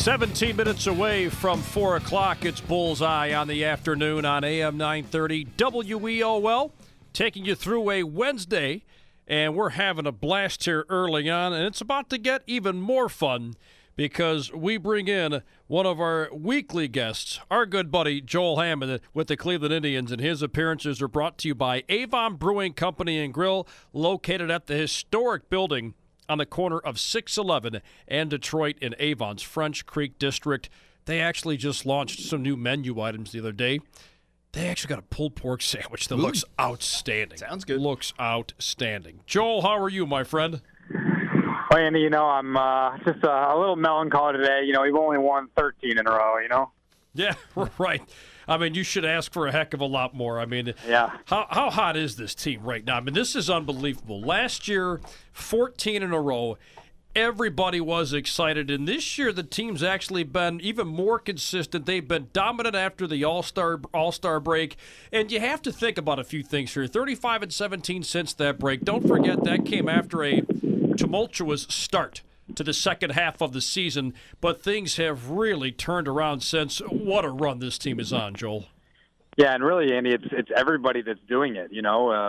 17 minutes away from 4 o'clock, it's Bullseye on the afternoon on AM 930 WEOL, taking you through a Wednesday, and we're having a blast here early on, and it's about to get even more fun because we bring in one of our weekly guests, our good buddy Joel Hammond with the Cleveland Indians, and his appearances are brought to you by Avon Brewing Company and Grill, located at the historic building on the corner of 611 and Detroit in Avon's French Creek District. They actually just launched some new menu items the other day. They actually got a pulled pork sandwich that looks outstanding. Sounds good. Looks outstanding. Joel, how are you, my friend? Well, Andy, I'm just a little melancholy today. We've only won 13 in a row, Yeah, right. I mean, you should ask for a heck of a lot more. I mean, yeah. How hot is this team right now? I mean, this is unbelievable. Last year, 14 in a row. Everybody was excited. And this year, the team's actually been even more consistent. They've been dominant after the All-Star break. And you have to think about a few things here. 35-17 since that break. Don't forget that came after a tumultuous start to the second half of the season, but things have really turned around since. What a run this team is on, Joel. Yeah, and really, Andy, it's everybody that's doing it.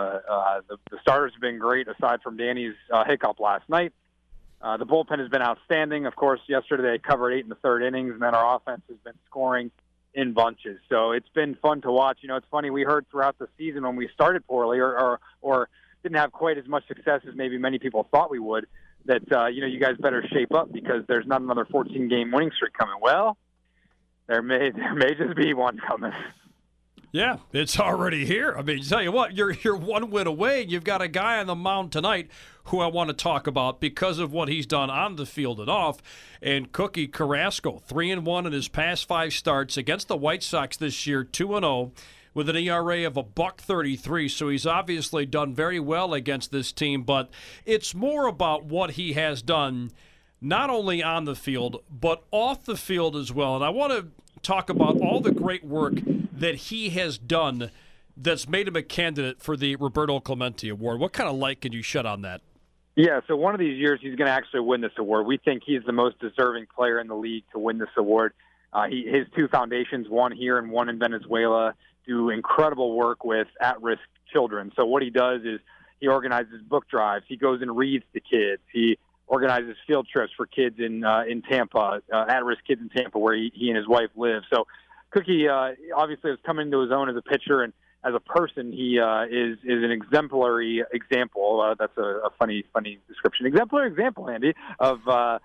The starters have been great aside from Danny's hiccup last night. The bullpen has been outstanding. Of course, yesterday they covered 8 in the third innings, and then our offense has been scoring in bunches. So it's been fun to watch. It's funny, we heard throughout the season when we started poorly or didn't have quite as much success as maybe many people thought we would, that, you guys better shape up because there's not another 14-game winning streak coming. Well, there may just be one coming. Yeah, it's already here. I mean, tell you what, you're one win away. You've got a guy on the mound tonight who I want to talk about because of what he's done on the field and off. And Cookie Carrasco, 3-1 in his past 5 starts against the White Sox this year, 2-0. With an ERA of $1.33, so he's obviously done very well against this team, but it's more about what he has done not only on the field, but off the field as well. And I want to talk about all the great work that he has done that's made him a candidate for the Roberto Clemente Award. What kind of light can you shed on that? Yeah, so one of these years he's going to actually win this award. We think he's the most deserving player in the league to win this award. His 2 foundations, one here and one in Venezuela, do incredible work with at-risk children. So what he does is he organizes book drives. He goes and reads to kids. He organizes field trips for kids in Tampa, at-risk kids in Tampa where he and his wife live. So Cookie obviously has come into his own as a pitcher, and as a person he is an exemplary example. That's a funny description. Exemplary example, Andy, of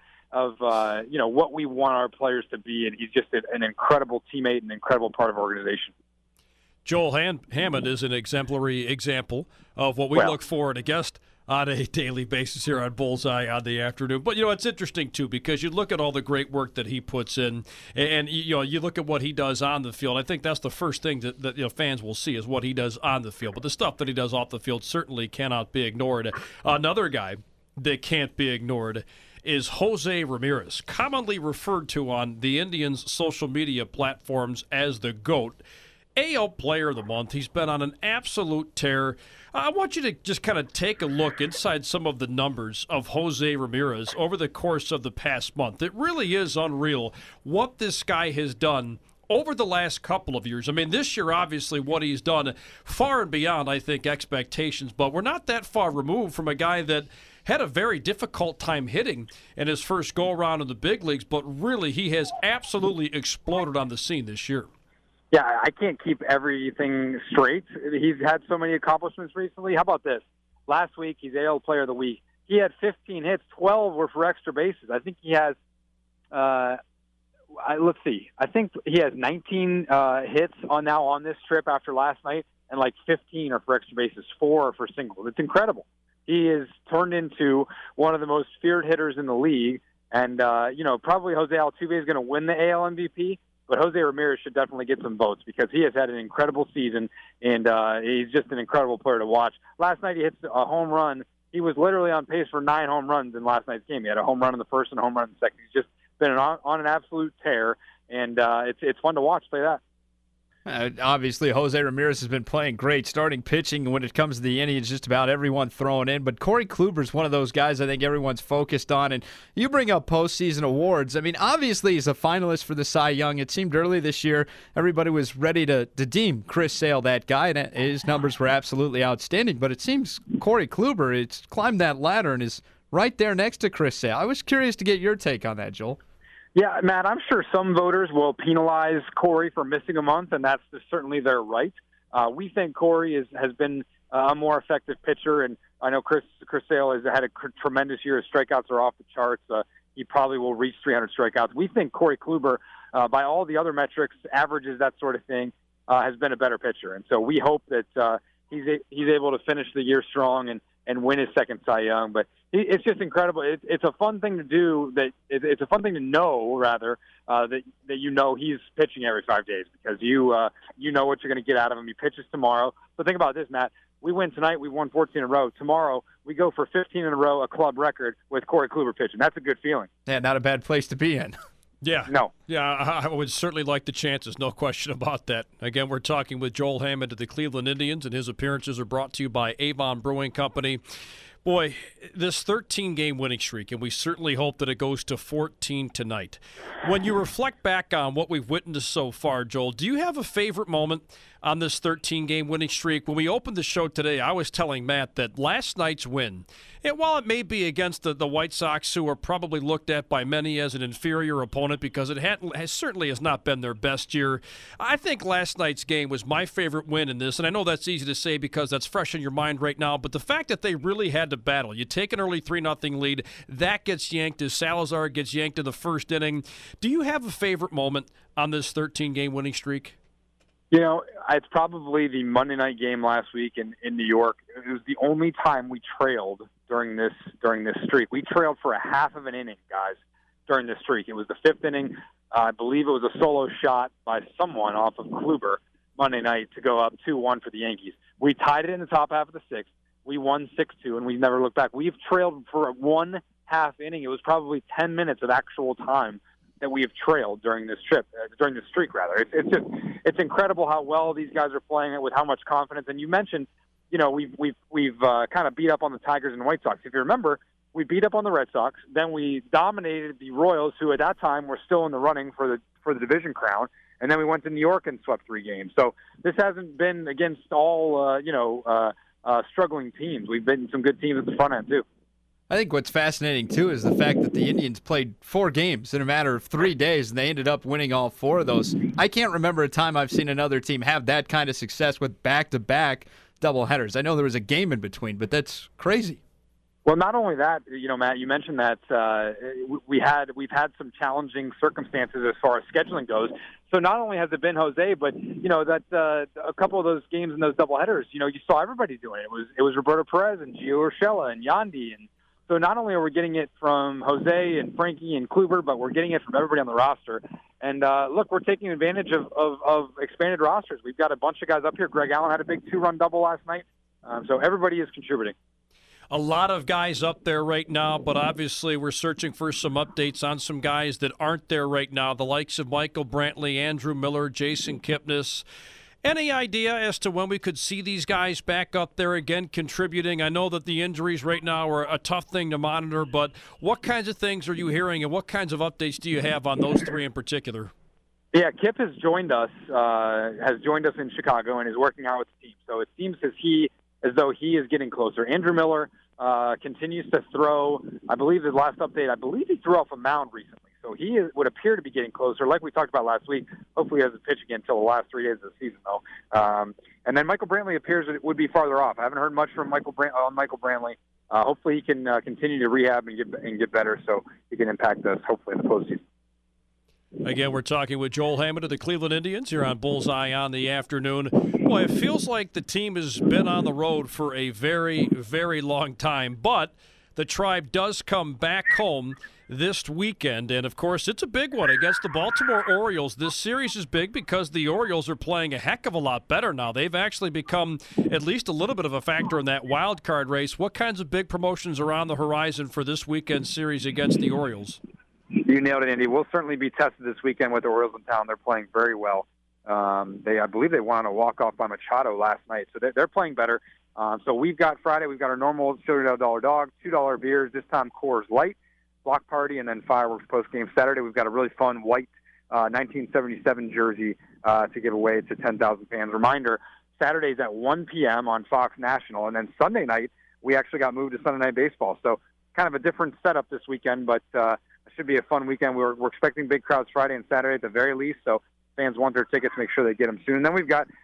what we want our players to be, and he's just an incredible teammate and an incredible part of our organization. Joel Hammond is an exemplary example of what we look for in a guest on a daily basis here on Bullseye on the afternoon. But, it's interesting, too, because you look at all the great work that he puts in, and you look at what he does on the field. I think that's the first thing that fans will see is what he does on the field. But the stuff that he does off the field certainly cannot be ignored. Another guy that can't be ignored is Jose Ramirez, commonly referred to on the Indians' social media platforms as the GOAT. AL Player of the Month. He's been on an absolute tear. I want you to just kind of take a look inside some of the numbers of Jose Ramirez over the course of the past month. It really is unreal what this guy has done over the last couple of years. I mean, this year, obviously, what he's done far and beyond, I think, expectations, but we're not that far removed from a guy that had a very difficult time hitting in his first go-around in the big leagues, but really he has absolutely exploded on the scene this year. Yeah, I can't keep everything straight. He's had so many accomplishments recently. How about this? Last week, he's AL Player of the Week. He had 15 hits. 12 were for extra bases. I think he has, let's see. I think he has 19 hits on this trip after last night, and 15 are for extra bases, 4 are for singles. It's incredible. He is turned into one of the most feared hitters in the league, and, probably Jose Altuve is going to win the AL MVP. But Jose Ramirez should definitely get some votes because he has had an incredible season, and he's just an incredible player to watch. Last night he hits a home run. He was literally on pace for 9 home runs in last night's game. He had a home run in the first and a home run in the second. He's just been on an absolute tear, and it's fun to watch play that. Obviously, Jose Ramirez has been playing great, starting pitching when it comes to the Indians, just about everyone throwing in. But Corey Kluber's one of those guys I think everyone's focused on. And you bring up postseason awards. I mean, obviously, he's a finalist for the Cy Young. It seemed early this year everybody was ready to deem Chris Sale that guy, and his numbers were absolutely outstanding. But it seems Corey Kluber, it's climbed that ladder and is right there next to Chris Sale. I was curious to get your take on that, Joel. Yeah, Matt, I'm sure some voters will penalize Corey for missing a month, and that's certainly their right. We think Corey has been a more effective pitcher, and I know Chris Sale has had a tremendous year. His strikeouts are off the charts. He probably will reach 300 strikeouts. We think Corey Kluber, by all the other metrics, averages, that sort of thing, has been a better pitcher. And so we hope that he's able to finish the year strong and win his second Cy Young. But it's just incredible. It's a fun thing to do. It's a fun thing to know, rather, that you know he's pitching every 5 days, because you know what you're going to get out of him. He pitches tomorrow. So think about this, Matt. We win tonight. We won 14 in a row. Tomorrow we go for 15 in a row, a club record with Corey Kluber pitching. That's a good feeling. Yeah, not a bad place to be in. Yeah. No. Yeah, I would certainly like the chances, no question about that. Again, we're talking with Joel Hammond of the Cleveland Indians, and his appearances are brought to you by Avon Brewing Company. Boy, this 13-game winning streak, and we certainly hope that it goes to 14 tonight. When you reflect back on what we've witnessed so far, Joel, do you have a favorite moment on this 13-game winning streak? When we opened the show today, I was telling Matt that last night's win, while it may be against the White Sox, who are probably looked at by many as an inferior opponent because it certainly has not been their best year, I think last night's game was my favorite win in this. And I know that's easy to say because that's fresh in your mind right now, but the fact that they really had to battle. You take an early 3-0 lead, that gets yanked as Salazar gets yanked in the first inning. Do you have a favorite moment on this 13-game winning streak? You know, it's probably the Monday night game last week in New York. It was the only time we trailed during this streak. We trailed for a half of an inning, guys, during this streak. It was the fifth inning. I believe it was a solo shot by someone off of Kluber Monday night to go up 2-1 for the Yankees. We tied it in the top half of the sixth. We won 6-2, and we never looked back. We've trailed for one half inning. It was probably 10 minutes of actual time that we have trailed during this streak. It's incredible how well these guys are playing it with how much confidence. And you mentioned, you know, we've kind of beat up on the Tigers and White Sox. If you remember, we beat up on the Red Sox, then we dominated the Royals, who at that time were still in the running for the division crown, and then we went to New York and swept 3 games. So this hasn't been against all struggling teams. We've been some good teams at the front end too. I think what's fascinating, too, is the fact that the Indians played 4 games in a matter of 3 days, and they ended up winning all 4 of those. I can't remember a time I've seen another team have that kind of success with back-to-back doubleheaders. I know there was a game in between, but that's crazy. Well, not only that, you know, Matt, you mentioned that we've had some challenging circumstances as far as scheduling goes. So not only has it been Jose, but you know that a couple of those games and those doubleheaders, you know, you saw everybody doing it. It was Roberto Perez and Gio Urshela and Yandy, and so not only are we getting it from Jose and Frankie and Kluber, but we're getting it from everybody on the roster. And look, we're taking advantage of expanded rosters. We've got a bunch of guys up here. Greg Allen had a big 2-run double last night. So everybody is contributing. A lot of guys up there right now, but obviously we're searching for some updates on some guys that aren't there right now, the likes of Michael Brantley, Andrew Miller, Jason Kipnis. Any idea as to when we could see these guys back up there again contributing? I know that the injuries right now are a tough thing to monitor, but what kinds of things are you hearing, and what kinds of updates do you have on those 3 in particular? Yeah, Kip has joined us in Chicago and is working out with the team. So it seems as though he is getting closer. Andrew Miller continues to throw. I believe the last update, he threw off a mound recently. So he would appear to be getting closer. Like we talked about last week, hopefully he doesn't pitch again until the last 3 days of the season, though. And then Michael Brantley appears that it would be farther off. I haven't heard much from Michael Brantley. Hopefully he can continue to rehab and get better so he can impact us, hopefully, in the postseason. Again, we're talking with Joel Hammond of the Cleveland Indians here on Bullseye on the Afternoon. Boy, it feels like the team has been on the road for a very, very long time, but the Tribe does come back home this weekend, and of course it's a big one against the Baltimore Orioles. This series is big because the Orioles are playing a heck of a lot better now. They've actually become at least a little bit of a factor in that wild card race. What kinds of big promotions are on the horizon for this weekend series against the Orioles? You nailed it, Andy. We'll certainly be tested this weekend with the Orioles in town. They're playing very well. I believe they won on a walk-off by Machado last night, so they're playing better. So we've got Friday, we've got our normal $2 dog, $2 beers, this time Coors Light, block party, and then fireworks post-game. Saturday, we've got a really fun white 1977 jersey to give away to 10,000 fans. Reminder, Saturday's at 1 p.m. on Fox National, and then Sunday night, we actually got moved to Sunday Night Baseball. So kind of a different setup this weekend, but it should be a fun weekend. We're expecting big crowds Friday and Saturday at the very least, so fans want their tickets, make sure they get them soon. And then we've got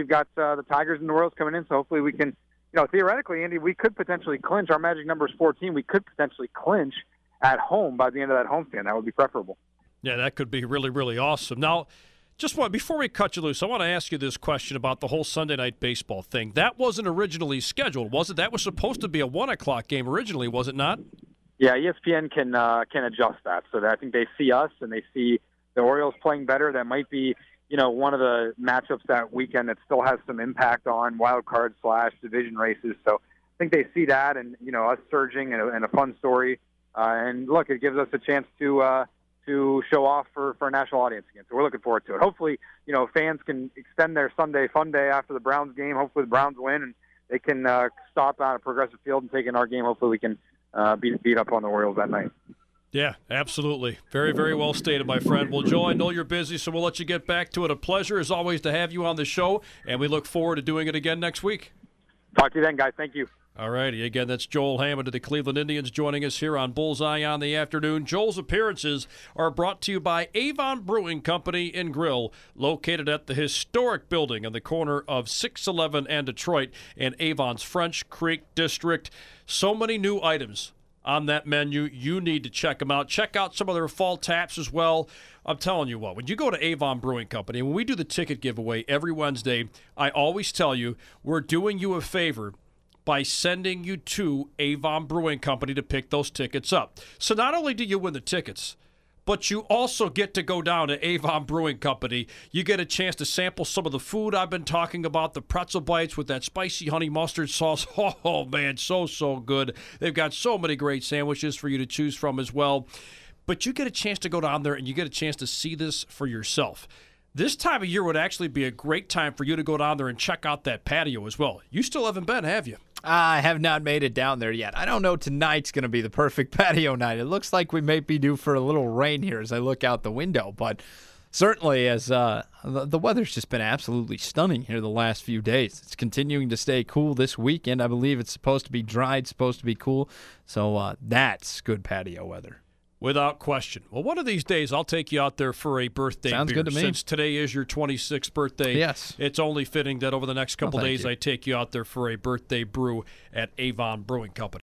the Tigers and the Royals coming in, so hopefully we can, theoretically, Andy, we could potentially clinch. Our magic number is 14. We could potentially clinch at home by the end of that homestand. That would be preferable. Yeah, that could be really, really awesome. Now, before we cut you loose, I want to ask you this question about the whole Sunday Night Baseball thing. That wasn't originally scheduled, was it? That was supposed to be a 1 o'clock game originally, was it not? Yeah, ESPN can adjust that. So that I think they see us and they see the Orioles playing better. That might be, one of the matchups that weekend that still has some impact on wild card / division races. So I think they see that and, us surging and a fun story. And look, it gives us a chance to show off for a national audience again. So we're looking forward to it. Hopefully, fans can extend their Sunday fun day after the Browns game. Hopefully the Browns win and they can stop out at Progressive Field and take in our game. Hopefully we can beat up on the Orioles that night. Yeah, absolutely. Very, very well stated, my friend. Well, Joe, I know you're busy, so we'll let you get back to it. A pleasure, as always, to have you on the show, and we look forward to doing it again next week. Talk to you then, guys. Thank you. All righty. Again, that's Joel Hammond of the Cleveland Indians joining us here on Bullseye on the Afternoon. Joel's appearances are brought to you by Avon Brewing Company and Grill, located at the historic building on the corner of 611 and Detroit in Avon's French Creek District. So many new items on that menu. You need to check them out. Check out some of their fall taps as well. I'm telling you what, when you go to Avon Brewing Company, and when we do the ticket giveaway every Wednesday, I always tell you we're doing you a favor by sending you to Avon Brewing Company to pick those tickets up. So not only do you win the tickets, but you also get to go down to Avon Brewing Company. You get a chance to sample some of the food I've been talking about, the pretzel bites with that spicy honey mustard sauce. Oh, man, so good. They've got so many great sandwiches for you to choose from as well. But you get a chance to go down there and you get a chance to see this for yourself. This time of year would actually be a great time for you to go down there and check out that patio as well. You still haven't been, have you? I have not made it down there yet. I don't know tonight's going to be the perfect patio night. It looks like we may be due for a little rain here as I look out the window, but certainly as the weather's just been absolutely stunning here the last few days. It's continuing to stay cool this weekend. I believe it's supposed to be dry, it's supposed to be cool, so that's good patio weather. Without question. Well, one of these days, I'll take you out there for a birthday beer. Sounds good to me. Since today is your 26th birthday, yes, it's only fitting that over the next couple days I take you out there for a birthday brew at Avon Brewing Company.